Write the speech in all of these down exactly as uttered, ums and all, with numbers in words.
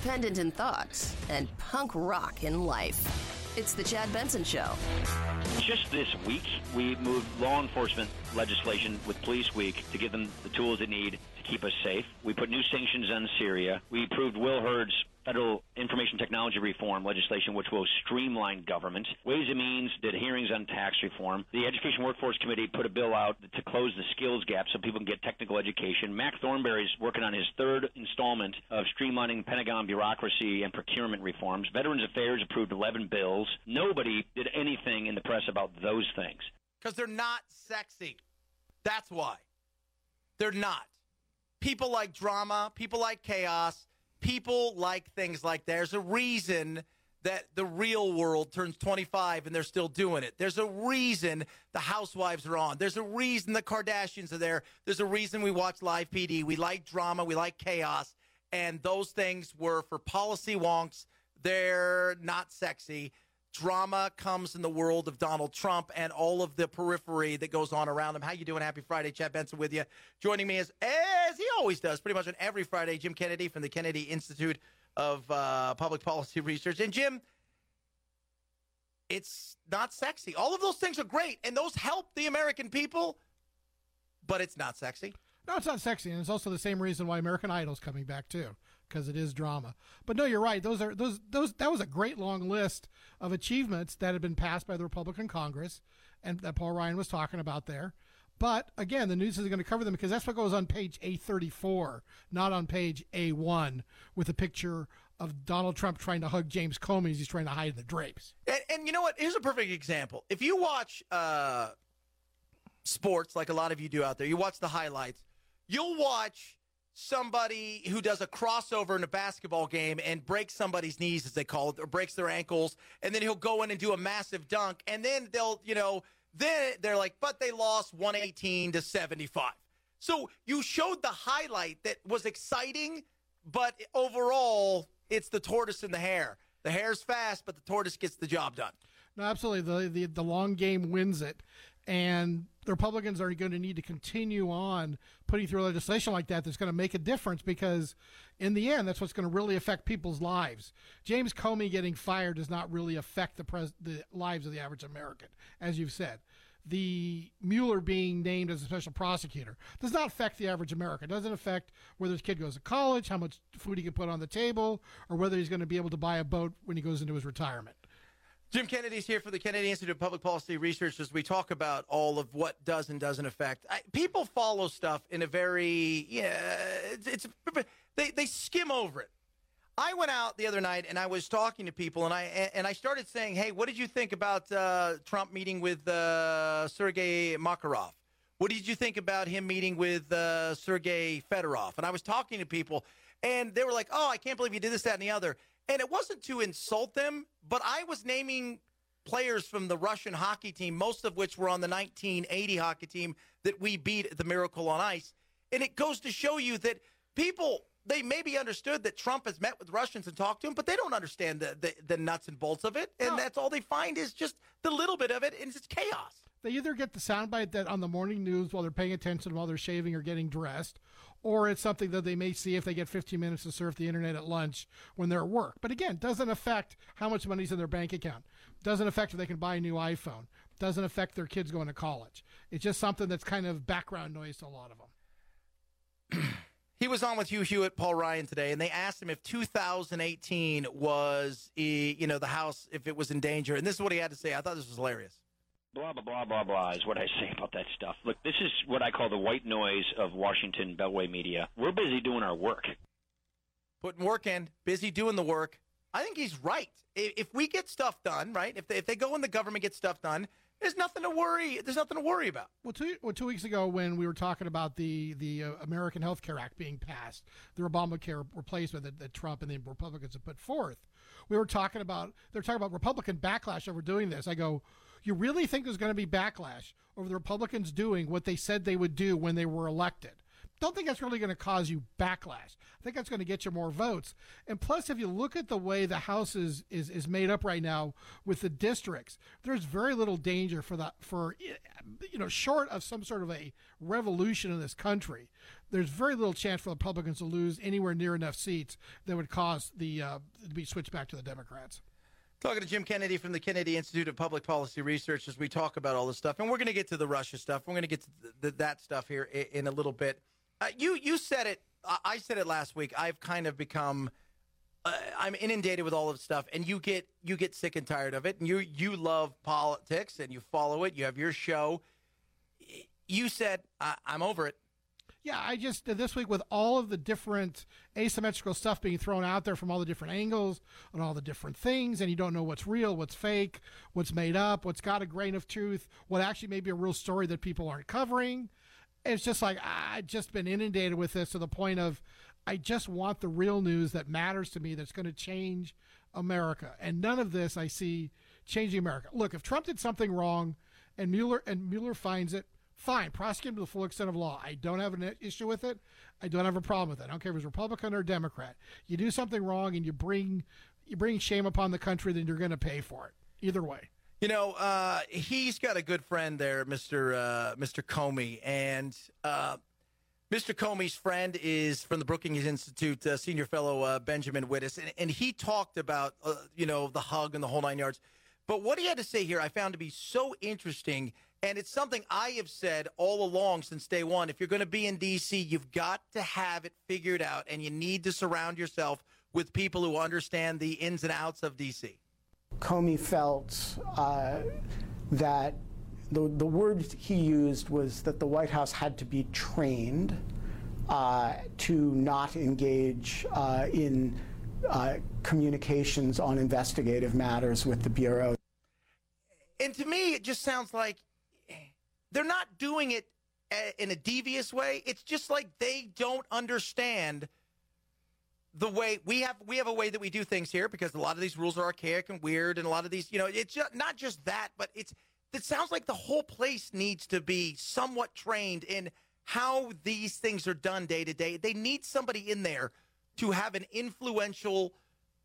independent in thought and punk rock in life. It's the Chad Benson Show. Just this week, we moved law enforcement legislation with Police Week to give them the tools they need to keep us safe. We put new sanctions on Syria. We approved Will Hurd's federal information technology reform legislation, which will streamline government. Ways and Means did hearings on tax reform. The Education Workforce Committee put a bill out to close the skills gap so people can get technical education. Mac Thornberry's working on his third installment of streamlining Pentagon bureaucracy and procurement reforms. Veterans Affairs approved eleven bills. Nobody did anything in the press about those things. Because they're not sexy. That's why. They're not. People like drama. People like chaos. People like things like that. There's a reason that the Real World turns twenty-five and they're still doing it. There's a reason the Housewives are on. There's a reason the Kardashians are there. There's a reason we watch Live P D. We like drama. We like chaos. And those things were for policy wonks. They're not sexy. Drama comes in the world of Donald Trump and all of the periphery that goes on around him. How you doing? Happy Friday. Chad Benson with you. Joining me as, as he always does, pretty much on every Friday, Jim Kennedy from the Kennedy Institute of uh, Public Policy Research. And Jim, it's not sexy. All of those things are great, and those help the American people, but it's not sexy. No, it's not sexy, and it's also the same reason why American Idol's coming back too, because it is drama. But no, you're right. Those are those those. That was a great long list of achievements that had been passed by the Republican Congress, and that Paul Ryan was talking about there. But again, the news is going to cover them because that's what goes on page A thirty-four, not on page A one, with a picture of Donald Trump trying to hug James Comey as he's trying to hide the drapes. And, and you know what? Here's a perfect example. If you watch uh, sports, like a lot of you do out there, you watch the highlights. You'll watch somebody who does a crossover in a basketball game and breaks somebody's knees, as they call it, or breaks their ankles, and then he'll go in and do a massive dunk, and then they'll, you know, then they're like, but they lost one eighteen to seventy-five. So you showed the highlight that was exciting, but overall, it's the tortoise and the hare. The hare's fast, but the tortoise gets the job done. No, absolutely. The, the, the long game wins it. And the Republicans are going to need to continue on putting through legislation like that that's going to make a difference because in the end, that's what's going to really affect people's lives. James Comey getting fired does not really affect the pres- the lives of the average American, as you've said. The Mueller being named as a special prosecutor does not affect the average American. It doesn't affect whether his kid goes to college, how much food he can put on the table, or whether he's going to be able to buy a boat when he goes into his retirement. Jim Kennedy's here for the Kennedy Institute of Public Policy Research as we talk about all of what does and doesn't affect. I, people follow stuff in a very, yeah, it's, it's they, they skim over it. I went out the other night and I was talking to people and I and I started saying, hey, what did you think about uh, Trump meeting with uh, Sergei Makarov? What did you think about him meeting with uh, Sergei Fedorov? And I was talking to people and they were like, oh, I can't believe you did this, that, and the other. And it wasn't to insult them, but I was naming players from the Russian hockey team, most of which were on the nineteen eighty hockey team that we beat at the Miracle on Ice. And it goes to show you that people, they maybe understood that Trump has met with Russians and talked to them, but they don't understand the, the, the nuts and bolts of it. And no. That's all they find is just the little bit of it, and it's chaos. They either get the soundbite that on the morning news while they're paying attention while they're shaving or getting dressed, or it's something that they may see if they get fifteen minutes to surf the internet at lunch when they're at work. But again, doesn't affect how much money's in their bank account. Doesn't affect if they can buy a new iPhone. Doesn't affect their kids going to college. It's just something that's kind of background noise to a lot of them. He was on with Hugh Hewitt, Paul Ryan today, and they asked him if two thousand eighteen was, you know, the House, if it was in danger. And this is what he had to say. I thought this was hilarious. Blah, blah, blah, blah, blah is what I say about that stuff. Look, this is what I call the white noise of Washington Beltway media. We're busy doing our work. Putting work in, busy doing the work. I think he's right. If we get stuff done, right, if they, if they go and the government gets stuff done, there's nothing to worry. There's nothing to worry about. Well, two, well, two weeks ago when we were talking about the the uh, American Health Care Act being passed, the Obamacare replacement that, that Trump and the Republicans have put forth, we were talking about they're talking about Republican backlash over doing this. I go, you really think there's going to be backlash over the Republicans doing what they said they would do when they were elected? don't think that's really going to cause you backlash. I think that's going to get you more votes. And plus, if you look at the way the House is, is, is made up right now with the districts, there's very little danger for that, for, you know, short of some sort of a revolution in this country, there's very little chance for the Republicans to lose anywhere near enough seats that would cause the uh, to be switched back to the Democrats. Talking to Jim Kennedy from the Kennedy Institute of Public Policy Research as we talk about all this stuff. And we're going to get to the Russia stuff. We're going to get to the, the, that stuff here in, in a little bit. Uh, you you said it. I said it last week. I've kind of become uh, I'm inundated with all of this stuff, and you get you get sick and tired of it. And you you love politics, and you follow it. You have your show. You said, I, I'm over it. Yeah, I just, this week with all of the different asymmetrical stuff being thrown out there from all the different angles and all the different things, and you don't know what's real, what's fake, what's made up, what's got a grain of truth, what actually may be a real story that people aren't covering. It's just like, I've just been inundated with this to the point of, I just want the real news that matters to me, that's going to change America. And none of this I see changing America. Look, if Trump did something wrong and Mueller and Mueller finds it, fine, prosecute him to the full extent of law. I don't have an issue with it. I don't have a problem with it. I don't care if it's Republican or Democrat. You do something wrong and you bring you bring shame upon the country, then you're going to pay for it. Either way. You know, uh, he's got a good friend there, Mister Uh, Mister Comey, and uh, Mister Comey's friend is from the Brookings Institute, uh, senior fellow uh, Benjamin Wittes, and, and he talked about uh, you know the hug and the whole nine yards. But what he had to say here, I found to be so interesting. And it's something I have said all along since day one. If you're going to be in D C, you've got to have it figured out, and you need to surround yourself with people who understand the ins and outs of D C. Comey felt uh, that the, the word he used was that the White House had to be trained uh, to not engage uh, in uh, communications on investigative matters with the Bureau. And to me, it just sounds like they're not doing it in a devious way. It's just like they don't understand the way we have. We have a way that we do things here because a lot of these rules are archaic and weird, and a lot of these, you know, it's just, not just that, but it's. It sounds like the whole place needs to be somewhat trained in how these things are done day to day. They need somebody in there to have an influential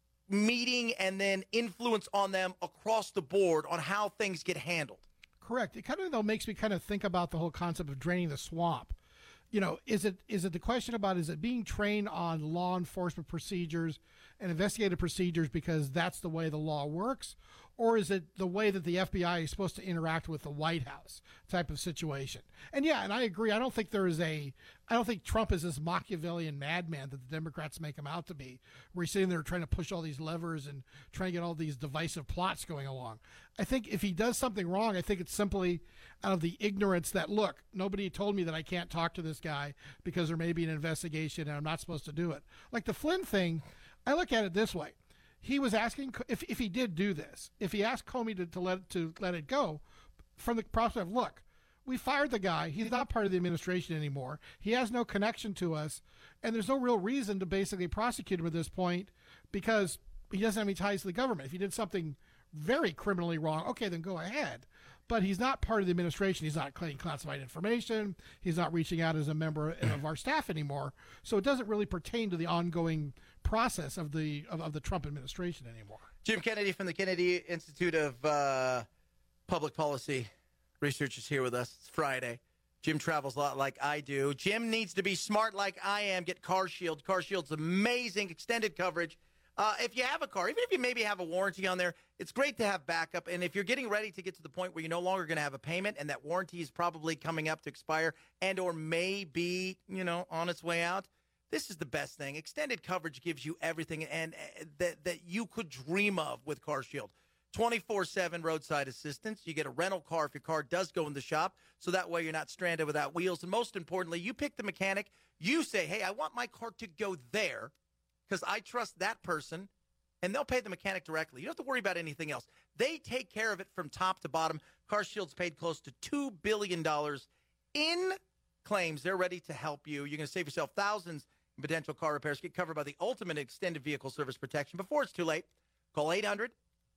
meeting and then influence on them across the board on how things get handled. Correct. It kind of though makes me kind of think about the whole concept of draining the swamp. You know, is it is it the question about is it being trained on law enforcement procedures and investigative procedures because that's the way the law works, or is it the way that the F B I is supposed to interact with the White House type of situation? And yeah, and I agree. I don't think there is a, I don't think Trump is this Machiavellian madman that the Democrats make him out to be, where he's sitting there trying to push all these levers and trying to get all these divisive plots going along. I think if he does something wrong, I think it's simply out of the ignorance that, look, nobody told me that I can't talk to this guy because there may be an investigation and I'm not supposed to do it. Like the Flynn thing, I look at it this way. He was asking if if he did do this, if he asked Comey to, to let to let it go, from the prospect of, look, we fired the guy. He's not part of the administration anymore. He has no connection to us, and there's no real reason to basically prosecute him at this point because he doesn't have any ties to the government. If he did something very criminally wrong, okay, then go ahead. But he's not part of the administration. He's not claiming classified information. He's not reaching out as a member of our staff anymore. So it doesn't really pertain to the ongoing process of the of, of the Trump administration anymore. Jim Kennedy from the Kennedy Institute of uh, Public Policy Research is here with us. It's Friday. Jim travels a lot like I do. Jim needs to be smart like I am. Get CarShield. CarShield's amazing extended coverage. Uh, if you have a car, even if you maybe have a warranty on there, it's great to have backup. And if you're getting ready to get to the point where you're no longer going to have a payment and that warranty is probably coming up to expire and or may be, you know, on its way out, this is the best thing. Extended coverage gives you everything and uh, that, that you could dream of with CarShield. twenty-four seven roadside assistance. You get a rental car if your car does go in the shop, so that way you're not stranded without wheels. And most importantly, you pick the mechanic. You say, hey, I want my car to go there, because I trust that person, and they'll pay the mechanic directly. You don't have to worry about anything else. They take care of it from top to bottom. CarShield's paid close to two billion dollars in claims. They're ready to help you. You're going to save yourself thousands in potential car repairs. Get covered by the ultimate extended vehicle service protection. Before it's too late, call eight hundred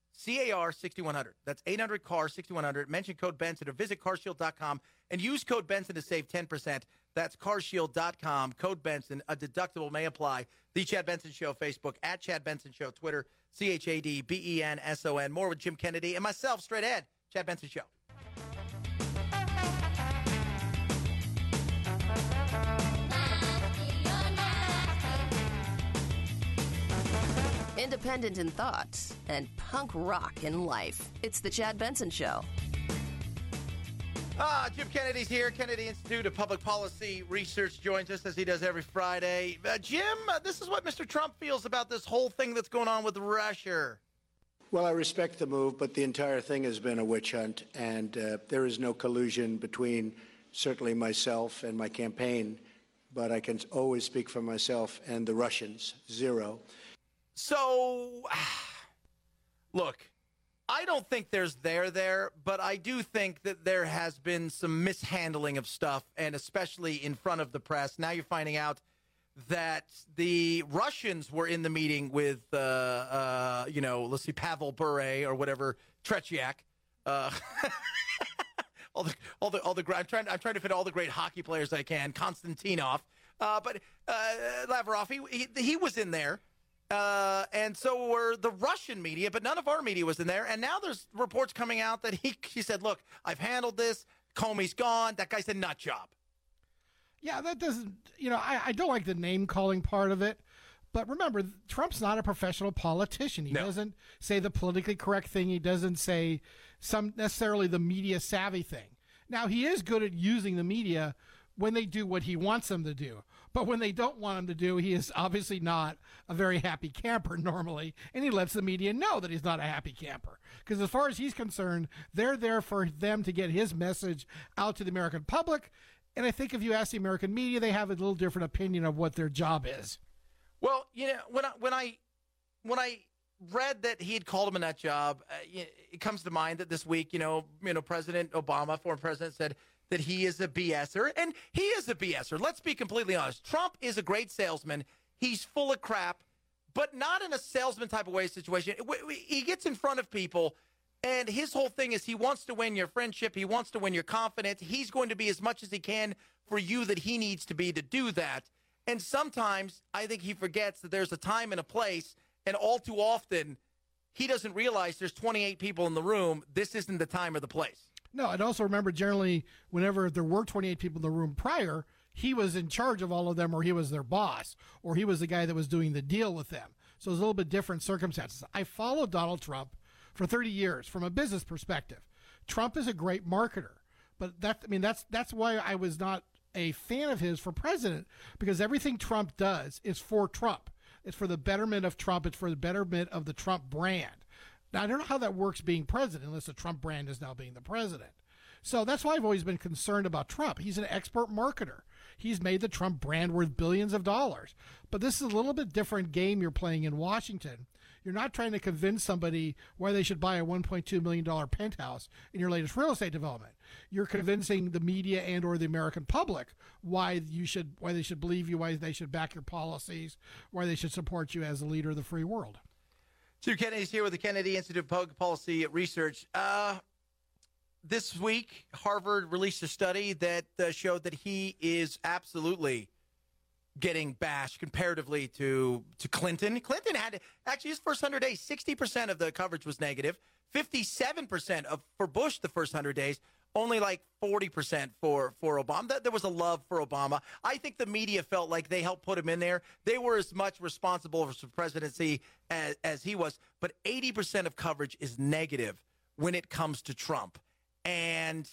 C A R six one zero zero. That's eight hundred C A R six one zero zero. Mention code Benson or visit carshield dot com and use code Benson to save ten percent. That's carshield dot com. Code Benson. A deductible may apply. The Chad Benson Show, Facebook, at Chad Benson Show, Twitter, C H A D B E N S O N. More with Jim Kennedy and myself, straight ahead. Chad Benson Show. Independent in thoughts and punk rock in life. It's the Chad Benson Show. Ah, Jim Kennedy's here. Kennedy Institute of Public Policy Research joins us as he does every Friday. Uh, Jim, uh, this is what Mister Trump feels about this whole thing that's going on with Russia. Well, I respect the move, but the entire thing has been a witch hunt, and uh, there is no collusion between certainly myself and my campaign, but I can always speak for myself and the Russians. Zero. So, look, I don't think there's there there, but I do think that there has been some mishandling of stuff, and especially in front of the press. Now you're finding out that the Russians were in the meeting with, uh, uh, you know, let's see, Pavel Bure or whatever, Tretiak. Uh, all the, all the, all the. I'm trying. I'm trying to fit all the great hockey players I can. Konstantinov, uh, but uh, Lavrov, he, he he was in there. Uh, and so were the Russian media, but none of our media was in there. And now there's reports coming out that he he said, look, I've handled this. Comey's gone. That guy's a nut job. Yeah, that doesn't, you know, I, I don't like the name calling part of it. But remember, Trump's not a professional politician. He no. doesn't say the politically correct thing. He doesn't say some necessarily the media savvy thing. Now, he is good at using the media when they do what he wants them to do. But when they don't want him to do, he is obviously not a very happy camper normally, and he lets the media know that he's not a happy camper. Because as far as he's concerned, they're there for them to get his message out to the American public. And I think if you ask the American media, they have a little different opinion of what their job is. Well, you know, when I when I when I read that he had called him a nut job, uh, it comes to mind that this week, you know, you know, President Obama, former president, said that he is a BSer, and he is a BSer. Let's be completely honest. Trump is a great salesman. He's full of crap, but not in a salesman type of way situation. He gets in front of people, and his whole thing is he wants to win your friendship. He wants to win your confidence. He's going to be as much as he can for you that he needs to be to do that. And sometimes I think he forgets that there's a time and a place, and all too often he doesn't realize there's twenty-eight people in the room. This isn't the time or the place. No, and also remember, generally, whenever there were twenty-eight people in the room prior, he was in charge of all of them, or he was their boss, or he was the guy that was doing the deal with them. So it was a little bit different circumstances. I followed Donald Trump for thirty years from a business perspective. Trump is a great marketer, but that I mean that's that's why I was not a fan of his for president, because everything Trump does is for Trump. It's for the betterment of Trump. It's for the betterment of the Trump brand. Now, I don't know how that works being president unless the Trump brand is now being the president. So that's why I've always been concerned about Trump. He's an expert marketer. He's made the Trump brand worth billions of dollars. But this is a little bit different game you're playing in Washington. You're not trying to convince somebody why they should buy a one point two million dollars penthouse in your latest real estate development. You're convincing the media and or the American public why you should, why they should believe you, why they should back your policies, why they should support you as the leader of the free world. Sue Kennedy's here with the Kennedy Institute of Public Policy Research. Uh, this week, Harvard released a study that uh, showed that he is absolutely getting bashed comparatively to, to Clinton. Clinton had, actually, his first one hundred days, sixty percent of the coverage was negative, fifty-seven percent of for Bush the first one hundred days, only like forty percent for, for Obama. There was a love for Obama. I think the media felt like they helped put him in there. They were as much responsible for the presidency as, as he was. But eighty percent of coverage is negative when it comes to Trump. And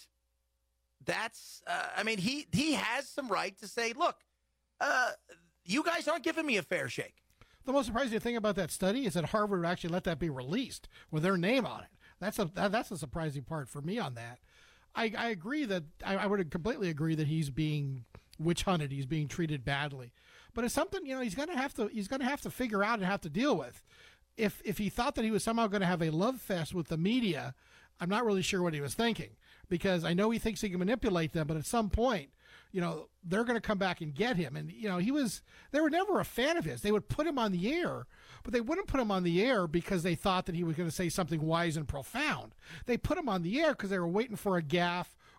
that's, uh, I mean, he, he has some right to say, look, uh, you guys aren't giving me a fair shake. The most surprising thing about that study is that Harvard actually let that be released with their name on it. That's a, that, that's a surprising part for me on that. I, I agree that I, I would completely agree that he's being witch hunted. He's being treated badly, but it's something, you know, he's going to have to, he's going to have to figure out and have to deal with. If, if he thought that he was somehow going to have a love fest with the media, I'm not really sure what he was thinking, because I know he thinks he can manipulate them, but at some point, you know, they're going to come back and get him. And, you know, he was, they were never a fan of his. They would put him on the air, but they wouldn't put him on the air because they thought that he was going to say something wise and profound. They put him on the air because they were waiting for a gaffe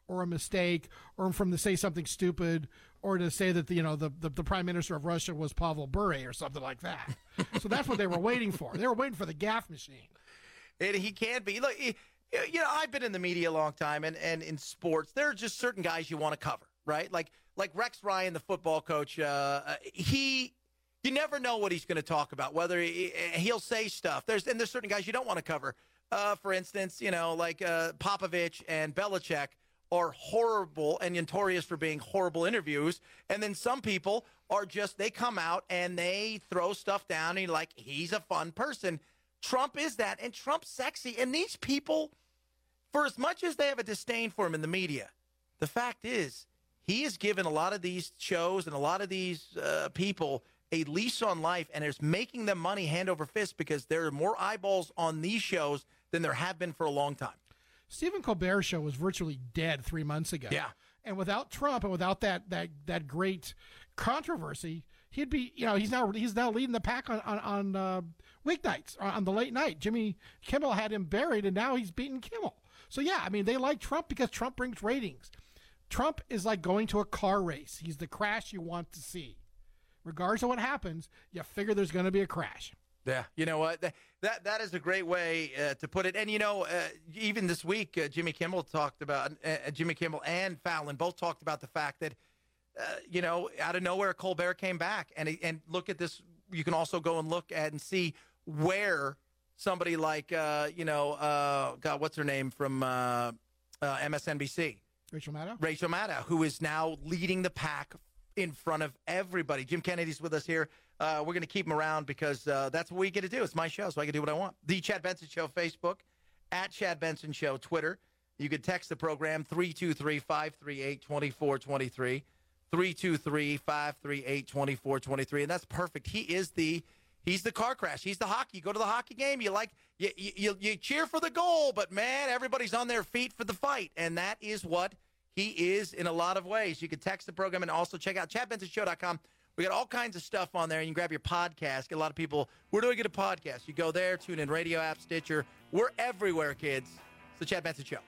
or a mistake, or from to say something stupid, or to say that the, you know the, the, the prime minister of Russia was Pavel Bure or something like that. So that's what they were waiting for. They were waiting for the gaffe machine. And he can be. Look, he, you know, I've been in the media a long time, and, and in sports, there are just certain guys you want to cover, right? Like like Rex Ryan, the football coach. Uh, he, you never know what he's going to talk about. Whether he, he'll say stuff. There's and there's certain guys you don't want to cover. Uh, for instance, you know, like uh, Popovich and Belichick are horrible and notorious for being horrible interviews. And then some people are just, they come out and they throw stuff down and you're like, he's a fun person. Trump is that, and Trump's sexy. And these people, for as much as they have a disdain for him in the media, the fact is he has given a lot of these shows and a lot of these uh, people a lease on life, and it's making them money hand over fist because there are more eyeballs on these shows than there have been for a long time. Stephen Colbert's show was virtually dead three months ago. Yeah. And without Trump and without that that that great controversy, he'd be, you know, he's now he's now leading the pack on on, on uh, weeknights, on the late night. Jimmy Kimmel had him buried, and now he's beaten Kimmel. So, yeah, I mean, they like Trump because Trump brings ratings. Trump is like going to a car race. He's the crash you want to see. Regardless of what happens, you figure there's going to be a crash. Yeah, you know what? That that, that is a great way uh, to put it. And, you know, uh, even this week, uh, Jimmy Kimmel talked about, uh, Jimmy Kimmel and Fallon both talked about the fact that, uh, you know, out of nowhere, Colbert came back. And, and look at this. You can also go and look at and see where somebody like, uh, you know, uh, God, what's her name from uh, uh, M S N B C? Rachel Maddow? Rachel Maddow, who is now leading the pack in front of everybody. Jim Kennedy's with us here. Uh, we're going to keep him around because uh, that's what we get to do. It's my show, so I can do what I want. The Chad Benson Show Facebook, at Chad Benson Show Twitter. You can text the program three two three, five three eight, two four two three, three two three, five three eight, two four two three, and that's perfect. He is the he's the car crash. He's the hockey. You go to the hockey game, you like you, you you cheer for the goal, but man, everybody's on their feet for the fight, and that is what he is in a lot of ways. You can text the program and also check out chad benson show dot com. We got all kinds of stuff on there. You can grab your podcast. Get a lot of people, where do I get a podcast? You go there, tune in radio app, Stitcher. We're everywhere, kids. It's the Chad Benson Show.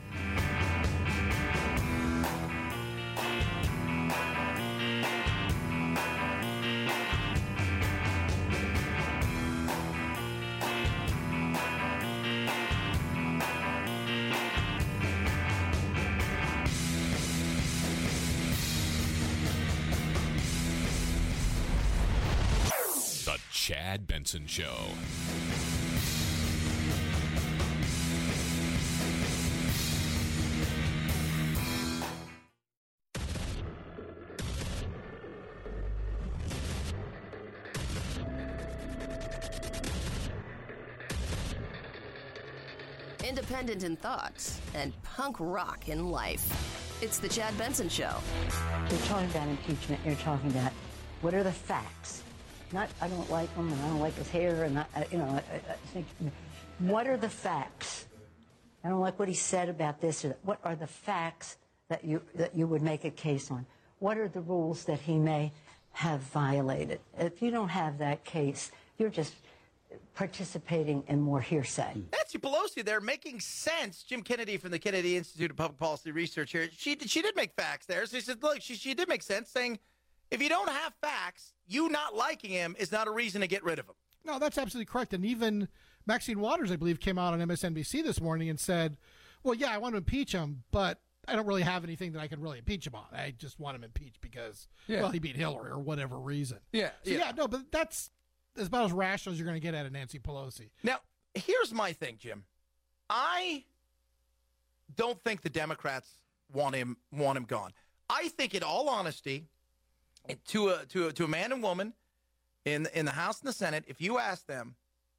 Chad Benson Show. Independent in thoughts and punk rock in life. It's the Chad Benson Show. You're talking about impeachment. You're talking about what are the facts? Not, I don't like him, and I don't like his hair, and I, I, you know, I, I think, what are the facts? I don't like what he said about this. Or that. What are the facts that you that you would make a case on? What are the rules that he may have violated? If you don't have that case, you're just participating in more hearsay. Nancy Pelosi there making sense. Jim Kennedy from the Kennedy Institute of Public Policy Research here. She she did make facts there. So she said, look, she, she did make sense, saying if you don't have facts, you not liking him is not a reason to get rid of him. No, that's absolutely correct. And even Maxine Waters, I believe, came out on M S N B C this morning and said, well, yeah, I want to impeach him, but I don't really have anything that I can really impeach him on. I just want him impeached because, yeah. well, he beat Hillary or whatever reason. Yeah. So, yeah. yeah, no, but that's as about as rational as you're going to get out of Nancy Pelosi. Now, here's my thing, Jim. I don't think the Democrats want him want him gone. I think, in all honesty, to a to a, to a man and woman in in the House and the Senate, if you ask them,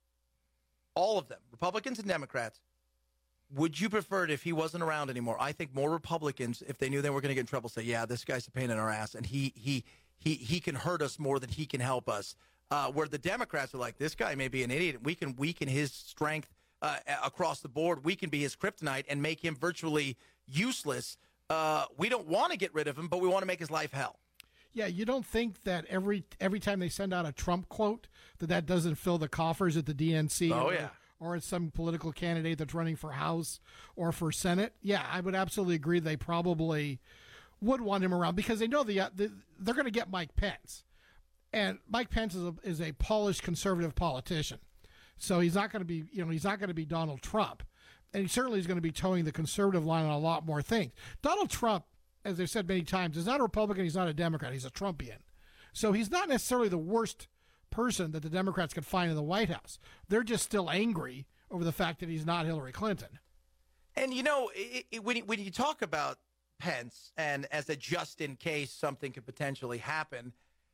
all of them, Republicans and Democrats, would you prefer it if he wasn't around anymore? I think more Republicans, if they knew they were going to get in trouble, say, yeah, this guy's a pain in our ass, and he he he he can hurt us more than he can help us. Uh, where the Democrats are like, this guy may be an idiot. We can weaken his strength uh, across the board. We can be his kryptonite and make him virtually useless. Uh, we don't want to get rid of him, but we want to make his life hell. Yeah, you don't think that every every time they send out a Trump quote that that doesn't fill the coffers at the D N C oh, or, yeah. or it's some political candidate that's running for House or for Senate, yeah, I would absolutely agree they probably would want him around because they know the, uh, the they're going to get Mike Pence. And Mike Pence is a, is a polished conservative politician. So he's not going to be, you know, he's not going to be Donald Trump. And he certainly is going to be towing the conservative line on a lot more things. Donald Trump, as I've said many times, is not a Republican, he's not a Democrat, he's a Trumpian. So he's not necessarily the worst person that the Democrats could find in the White House. They're just still angry over the fact that he's not Hillary Clinton. And, you know, it, it, when, you, when you talk about Pence and as a just in case something could potentially happen,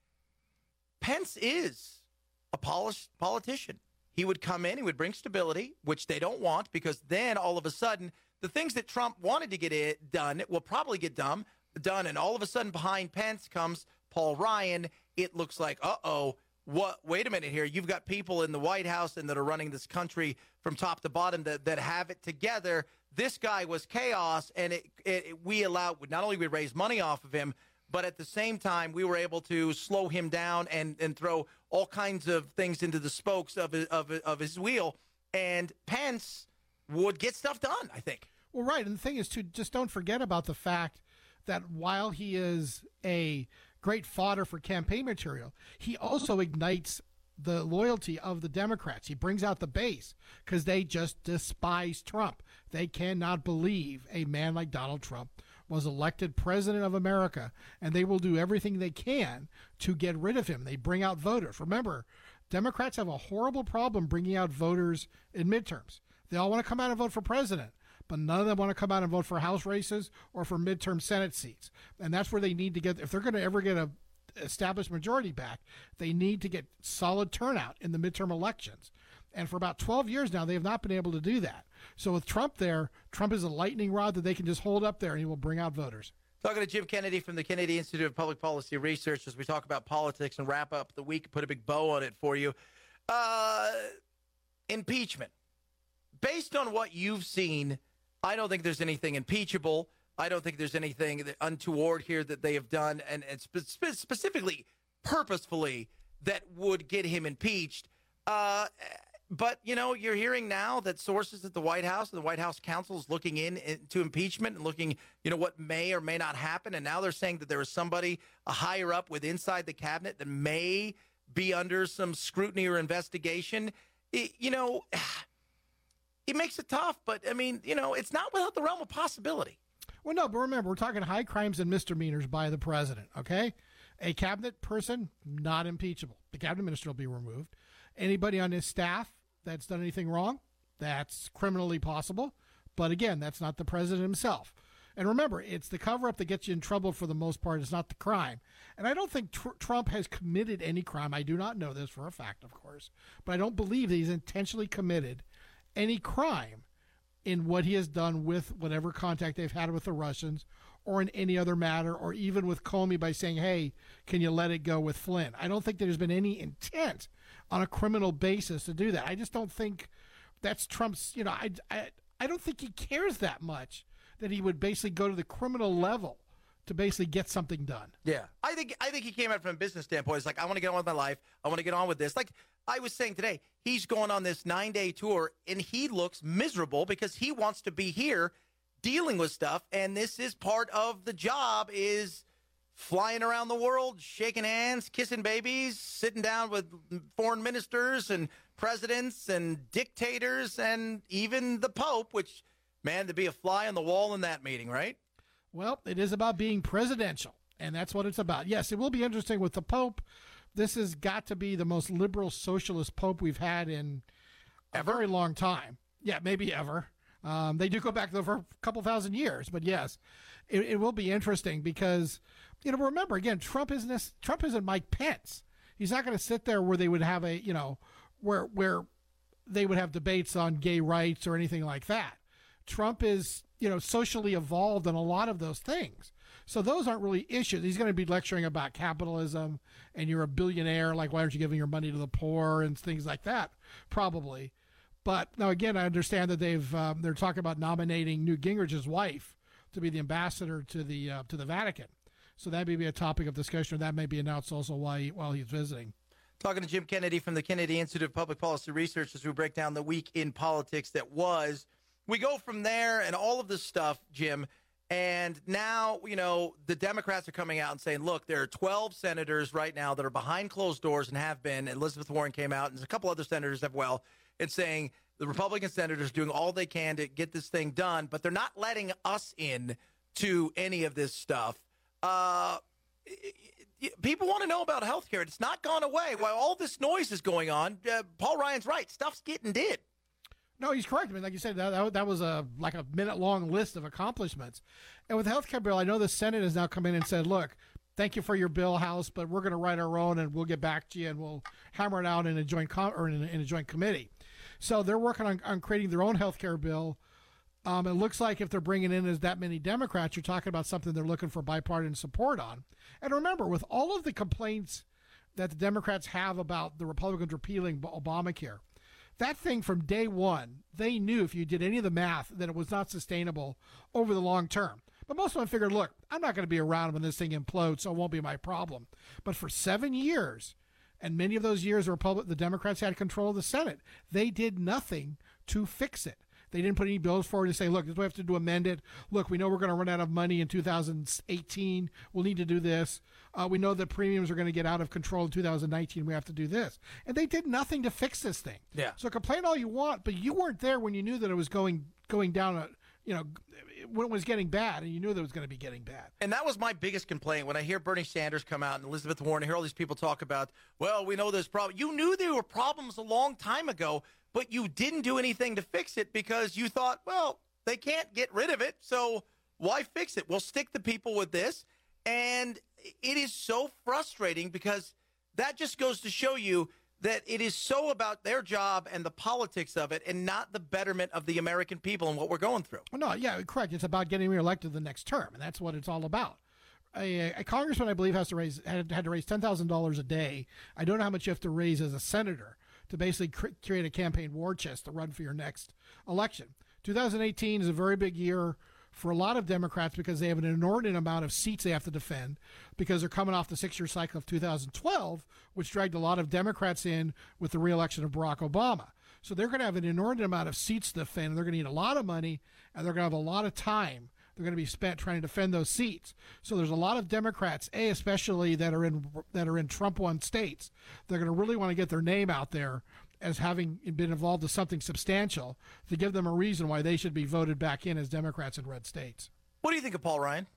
Pence is a polished politician. He would come in, he would bring stability, which they don't want, because then all of a sudden, the things that Trump wanted to get it done will probably get done, done. And all of a sudden behind Pence comes Paul Ryan. It looks like, uh-oh, what? Wait a minute here. You've got people in the White House and that are running this country from top to bottom that, that have it together. This guy was chaos, and it, it, we allowed, not only we raise money off of him, but at the same time, we were able to slow him down and, and throw all kinds of things into the spokes of his, of, of his wheel. And Pence would get stuff done, I think. Well, right. And the thing is, too, just don't forget about the fact that while he is a great fodder for campaign material, he also ignites the loyalty of the Democrats. He brings out the base because they just despise Trump. They cannot believe a man like Donald Trump was elected president of America, and they will do everything they can to get rid of him. They bring out voters. Remember, Democrats have a horrible problem bringing out voters in midterms. They all want to come out and vote for president, but none of them want to come out and vote for House races or for midterm Senate seats. And that's where they need to get, if they're going to ever get a established majority back, they need to get solid turnout in the midterm elections. And for about twelve years now, they have not been able to do that. So with Trump there, Trump is a lightning rod that they can just hold up there, and he will bring out voters. Talking to Jim Kennedy from the Kennedy Institute of Public Policy Research as we talk about politics and wrap up the week, put a big bow on it for you. Uh, impeachment. Based on what you've seen, I don't think there's anything impeachable. I don't think there's anything untoward here that they have done, and, and spe- specifically, purposefully, that would get him impeached. Uh, but, you know, you're hearing now that sources at the White House and the White House counsel is looking in, into impeachment and looking, you know, what may or may not happen. And now they're saying that there is somebody a higher up with inside the cabinet that may be under some scrutiny or investigation. It, you know, it makes it tough. But, I mean, you know, it's not without the realm of possibility. Well, no, but remember, we're talking high crimes and misdemeanors by the president, okay? A cabinet person, not impeachable. The cabinet minister will be removed. Anybody on his staff that's done anything wrong, that's criminally possible. But again, that's not the president himself. And remember, it's the cover-up that gets you in trouble for the most part. It's not the crime. And I don't think tr- Trump has committed any crime. I do not know this for a fact, of course. But I don't believe that he's intentionally committed any crime in what he has done with whatever contact they've had with the Russians or in any other matter, or even with Comey by saying, hey, can you let it go with Flynn? I don't think there's been any intent on a criminal basis to do that. I just don't think that's Trump's, you know, I, I, I don't think he cares that much that he would basically go to the criminal level to basically get something done. Yeah. I think I think he came out from a business standpoint. It's like, I want to get on with my life. I want to get on with this. Like I was saying today, he's going on this nine-day tour, and he looks miserable because he wants to be here dealing with stuff, and this is part of the job, is flying around the world, shaking hands, kissing babies, sitting down with foreign ministers and presidents and dictators and even the Pope, which, man, to be a fly on the wall in that meeting, right? Well, it is about being presidential, and that's what it's about. Yes, it will be interesting with the Pope. This has got to be the most liberal socialist Pope we've had in a ever? very long time. Yeah, maybe ever. Um, they do go back for a couple thousand years, but yes, it, it will be interesting because, you know, remember, again, Trump isn't this, Trump isn't Mike Pence. He's not going to sit there where they would have a, you know, where where they would have debates on gay rights or anything like that. Trump is, you know, socially evolved on a lot of those things. So those aren't really issues. He's going to be lecturing about capitalism and you're a billionaire, like why aren't you giving your money to the poor and things like that, probably. But now, again, I understand that they've um, they're talking about nominating Newt Gingrich's wife to be the ambassador to the uh, to the Vatican. So that may be a topic of discussion, or that may be announced also while he, while he's visiting. Talking to Jim Kennedy from the Kennedy Institute of Public Policy Research as we break down the week in politics that was. We go from there and all of this stuff, Jim, and now, you know, the Democrats are coming out and saying, look, there are twelve senators right now that are behind closed doors and have been. And Elizabeth Warren came out, and a couple other senators as well, and saying the Republican senators are doing all they can to get this thing done, but they're not letting us in to any of this stuff. Uh People want to know about health care. It's not gone away. While all this noise is going on, uh, Paul Ryan's right. Stuff's getting did. No, he's correct. I mean, like you said, that, that was a like a minute-long list of accomplishments. And with the health care bill, I know the Senate has now come in and said, look, thank you for your bill, House, but we're going to write our own, and we'll get back to you, and we'll hammer it out in a joint com- or in a, in a joint committee. So they're working on, on creating their own health care bill. Um, it looks like if they're bringing in as that many Democrats, you're talking about something they're looking for bipartisan support on. And remember, with all of the complaints that the Democrats have about the Republicans repealing Obamacare, that thing from day one, they knew if you did any of the math that it was not sustainable over the long term. But most of them figured, look, I'm not going to be around when this thing implodes, so it won't be my problem. But for seven years, and many of those years the, Republic, the Democrats had control of the Senate, they did nothing to fix it. They didn't put any bills forward to say, look, this is what we have to do to amend it. Look, we know we're going to run out of money in two thousand eighteen. We'll need to do this. Uh, we know that premiums are going to get out of control in two thousand nineteen. We have to do this. And they did nothing to fix this thing. Yeah. So complain all you want, but you weren't there when you knew that it was going going down, a, you know, when it was getting bad, and you knew that it was going to be getting bad. And that was my biggest complaint when I hear Bernie Sanders come out and Elizabeth Warren, I hear all these people talk about, well, we know there's problems. You knew there were problems a long time ago, but you didn't do anything to fix it because you thought, well, they can't get rid of it, so why fix it? We'll stick the people with this. And it is so frustrating because that just goes to show you that it is so about their job and the politics of it and not the betterment of the American people and what we're going through. Well, no, yeah, correct. It's about getting reelected the next term, and that's what it's all about. A, a congressman, I believe, has to raise had, had to raise ten thousand dollars a day. I don't know how much you have to raise as a senator to basically cr- create a campaign war chest to run for your next election. two thousand eighteen is a very big year for a lot of Democrats because they have an inordinate amount of seats they have to defend because they're coming off the six-year cycle of two thousand twelve, which dragged a lot of Democrats in with the reelection of Barack Obama. So they're going to have an inordinate amount of seats to defend, and they're going to need a lot of money, and they're going to have a lot of time they're going to be spent trying to defend those seats. So there's a lot of Democrats, A, especially that are in that are in Trump-won states, they're going to really want to get their name out there as having been involved with something substantial to give them a reason why they should be voted back in as Democrats in red states. What do you think of Paul Ryan?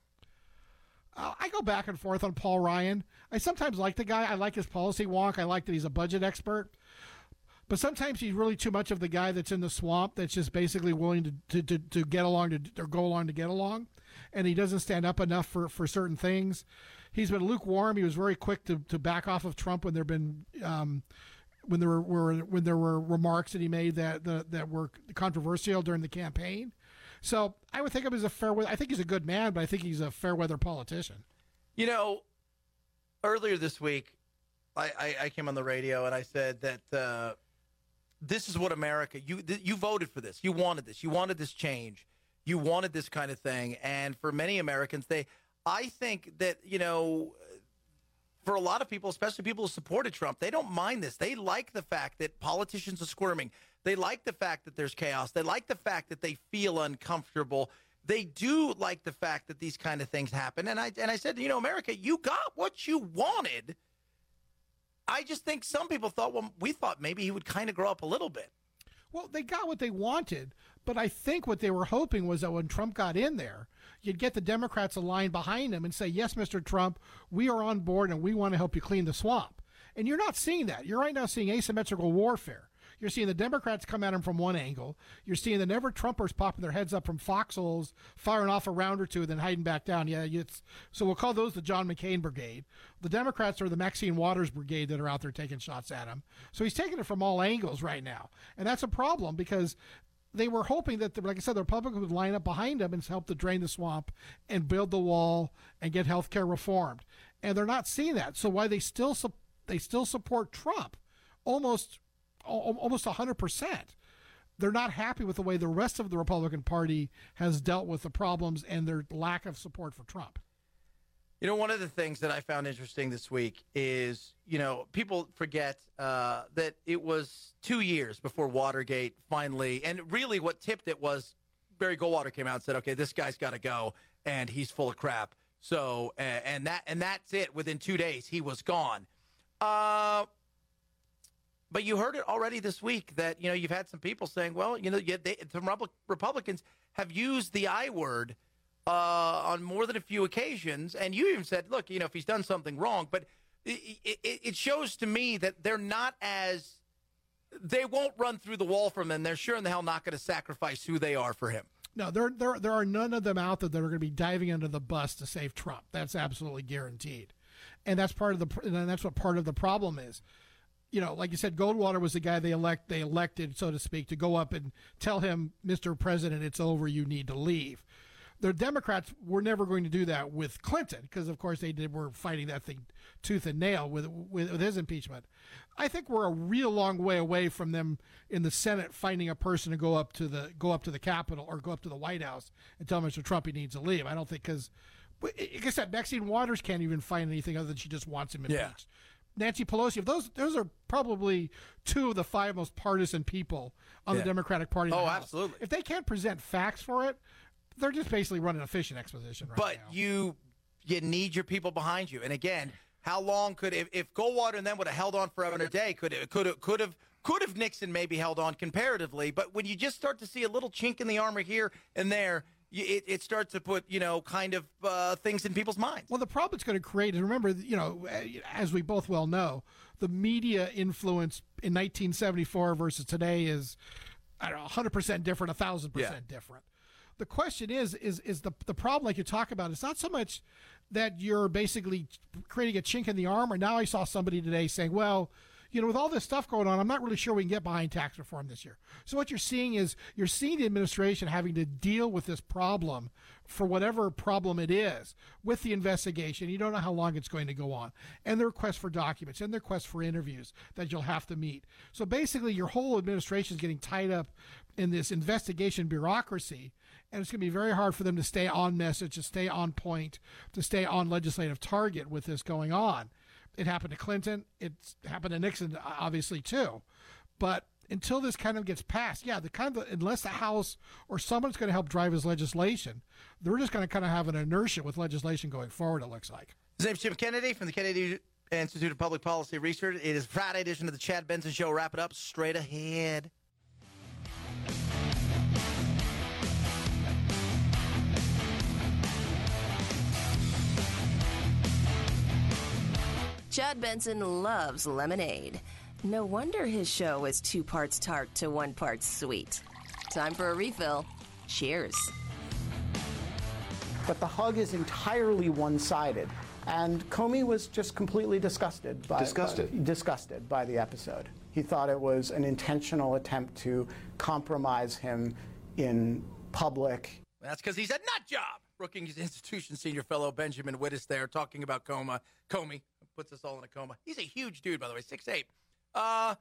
Uh, I go back and forth on Paul Ryan. I sometimes like the guy. I like his policy wonk. I like that he's a budget expert. But sometimes he's really too much of the guy that's in the swamp that's just basically willing to, to, to, to get along to, or go along to get along. And he doesn't stand up enough for, for certain things. He's been lukewarm. He was very quick to, to back off of Trump when there been um, when there were, were when there were remarks that he made that the, that were controversial during the campaign. So I would think of him as a fair weather. I think he's a good man, but I think he's a fair weather politician. You know, earlier this week, I, I, I came on the radio and I said that uh, this is what America, you th- you voted for this. You wanted this. You wanted this change. You wanted this kind of thing. And for many Americans, they, I think that, you know, for a lot of people, especially people who supported Trump, they don't mind this. They like the fact that politicians are squirming. They like the fact that there's chaos. They like the fact that they feel uncomfortable. They do like the fact that these kind of things happen. And I and I said, you know, America, you got what you wanted. I just think some people thought, well, we thought maybe he would kind of grow up a little bit. Well, they got what they wanted, but I think what they were hoping was that when Trump got in there, you'd get the Democrats aligned behind him and say, yes, Mister Trump, we are on board and we want to help you clean the swamp. And you're not seeing that. You're right now seeing asymmetrical warfare. You're seeing the Democrats come at him from one angle. You're seeing the never-Trumpers popping their heads up from foxholes, firing off a round or two, then hiding back down. Yeah, it's, so we'll call those the John McCain Brigade. The Democrats are the Maxine Waters Brigade that are out there taking shots at him. So he's taking it from all angles right now. And that's a problem because they were hoping that, the, like I said, the Republicans would line up behind him and help to drain the swamp and build the wall and get health care reformed. And they're not seeing that. So why they still they still support Trump almost almost one hundred percent. They're not happy with the way the rest of the Republican Party has dealt with the problems and their lack of support for Trump. You know, one of the things that I found interesting this week is, you know, people forget uh, that it was two years before Watergate finally, and really what tipped it was Barry Goldwater came out and said, okay, this guy's got to go, and he's full of crap. So, uh, and that and that's it. Within two days, he was gone. Uh, but you heard it already this week that, you know, you've had some people saying, well, you know, they, some Republicans have used the I word Uh, on more than a few occasions, and you even said, look, you know, if he's done something wrong, but it, it, it shows to me that they're not as, they won't run through the wall from him. They're sure in the hell not going to sacrifice who they are for him. No, there, there, there are none of them out there that are going to be diving under the bus to save Trump. That's absolutely guaranteed, and that's part of the, and that's what part of the problem is. You know, like you said, Goldwater was the guy they elect, they elected, so to speak, to go up and tell him, Mister President, it's over, you need to leave. The Democrats were never going to do that with Clinton because, of course, they did, were fighting that thing tooth and nail with, with with his impeachment. I think we're a real long way away from them in the Senate finding a person to go up to the go up to the Capitol or go up to the White House and tell Mister Trump he needs to leave. I don't think because, like I said, Maxine Waters can't even find anything other than she just wants him impeached. Yeah. Nancy Pelosi, if those those are probably two of the five most partisan people on yeah. the Democratic Party. Oh, House. Absolutely. If they can't present facts for it, they're just basically running a fishing exposition right but now. But you you need your people behind you. And again, how long could if, if Goldwater and them would have held on forever and a day, could it could have could have could have Nixon maybe held on comparatively? But when you just start to see a little chink in the armor here and there, you, it, it starts to put, you know, kind of uh, things in people's minds. Well, the problem it's going to create is, remember, you know, as we both well know, the media influence in nineteen seventy-four versus today is, I don't know, one hundred percent different, one thousand percent yeah. different. The question is, is is the the problem like you talk about, it's not so much that you're basically creating a chink in the armor. Now I saw somebody today saying, well, you know, with all this stuff going on, I'm not really sure we can get behind tax reform this year. So what you're seeing is you're seeing the administration having to deal with this problem for whatever problem it is with the investigation. You don't know how long it's going to go on. And the request for documents and the request for interviews that you'll have to meet. So basically your whole administration is getting tied up in this investigation bureaucracy. And it's going to be very hard for them to stay on message, to stay on point, to stay on legislative target with this going on. It happened to Clinton. It's happened to Nixon, obviously, too. But until this kind of gets passed, yeah, the kind of unless the House or someone's going to help drive his legislation, they're just going to kind of have an inertia with legislation going forward, it looks like. His name's Jim Kennedy from the Kennedy Institute of Public Policy Research. It is Friday edition of the Chad Benson Show. Wrap it up straight ahead. Chad Benson loves lemonade. No wonder his show is two parts tart to one part sweet. Time for a refill. Cheers. But the hug is entirely one-sided, and Comey was just completely disgusted by disgusted by, disgusted by the episode. He thought it was an intentional attempt to compromise him in public. That's because he's a nut job. Brookings Institution senior fellow Benjamin Wittes there talking about Coma. Comey puts us all in a coma. He's a huge dude, by the way, six eight. Uh,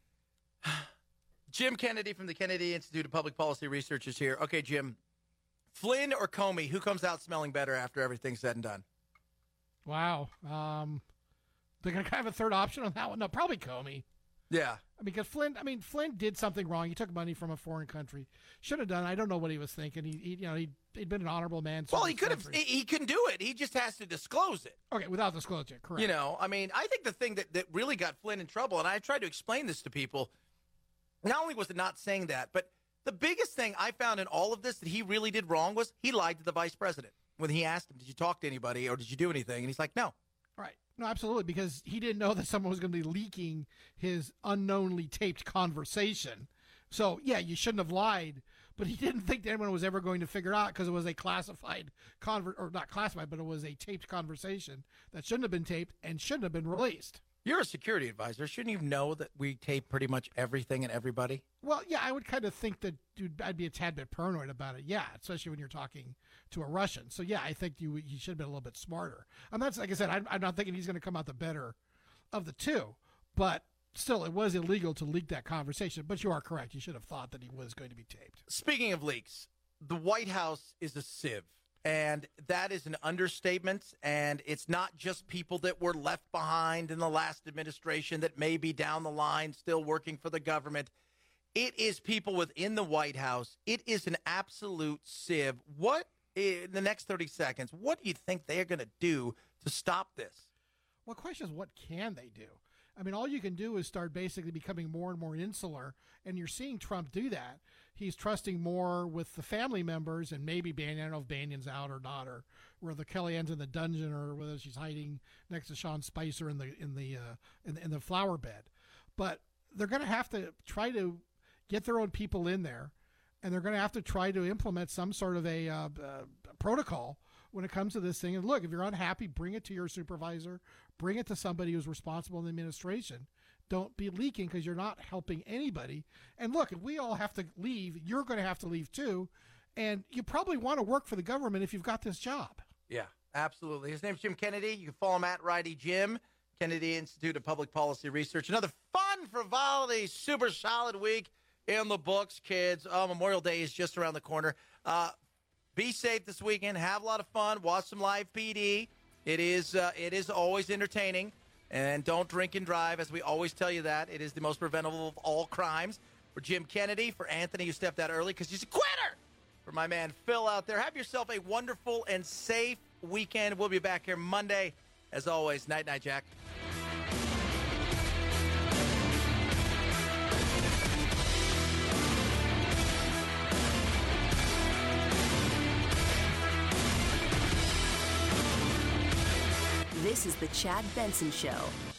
Jim Kennedy from the Kennedy Institute of Public Policy Research is here. Okay, Jim, Flynn or Comey, who comes out smelling better after everything's said and done? Wow. Um, they're going to have a third option on that one? No, probably Comey. Yeah. Because Flynn, I mean, Flynn did something wrong. He took money from a foreign country. Should have done. I don't know what he was thinking. He, he you know, he he'd been an honorable man. Well, he could have. He, he can do it. He just has to disclose it. Okay, without disclosing it, correct. You know, I mean, I think the thing that, that really got Flynn in trouble, and I tried to explain this to people, not only was it not saying that, but the biggest thing I found in all of this that he really did wrong was he lied to the vice president when he asked him, "Did you talk to anybody or did you do anything?" And he's like, "No." Right. No, absolutely, because he didn't know that someone was going to be leaking his unknownly taped conversation. So, yeah, you shouldn't have lied, but he didn't think that anyone was ever going to figure out because it was a classified, conver- or not classified, but it was a taped conversation that shouldn't have been taped and shouldn't have been released. You're a security advisor. Shouldn't you know that we tape pretty much everything and everybody? Well, yeah, I would kind of think that dude, I'd be a tad bit paranoid about it. Yeah, especially when you're talking to a Russian. So, yeah, I think you you should have been a little bit smarter. I'm not, like I said, I'm, I'm not thinking he's going to come out the better of the two. But still, it was illegal to leak that conversation. But you are correct. You should have thought that he was going to be taped. Speaking of leaks, the White House is a sieve. And that is an understatement, and it's not just people that were left behind in the last administration that may be down the line still working for the government. It is people within the White House. It is an absolute sieve. What, in the next thirty seconds, what do you think they're going to do to stop this? Well, the question is, what can they do? I mean, all you can do is start basically becoming more and more insular, and you're seeing Trump do that. He's trusting more with the family members and maybe Bannon. I don't know if Bannon's out or not, or whether Kellyanne's in the dungeon or whether she's hiding next to Sean Spicer in the in the uh, in, in the flower bed. But they're going to have to try to get their own people in there, and they're going to have to try to implement some sort of a uh, uh, protocol when it comes to this thing. And look, if you're unhappy, bring it to your supervisor, bring it to somebody who's responsible in the administration. Don't be leaking, because you're not helping anybody. And look, if we all have to leave, you're going to have to leave too. And you probably want to work for the government if you've got this job. Yeah, absolutely. His name's Jim Kennedy. You can follow him at Righty Jim, Kennedy Institute of Public Policy Research. Another fun, frivolity, super solid week in the books, kids. Oh, Memorial Day is just around the corner. Uh, be safe this weekend. Have a lot of fun. Watch some live P D. It is uh, it is always entertaining. And don't drink and drive, as we always tell you that. It is the most preventable of all crimes. For Jim Kennedy, for Anthony, who stepped out early because he's a quitter. For my man Phil out there, have yourself a wonderful and safe weekend. We'll be back here Monday. As always, night-night, Jack. This is the Chad Benson Show.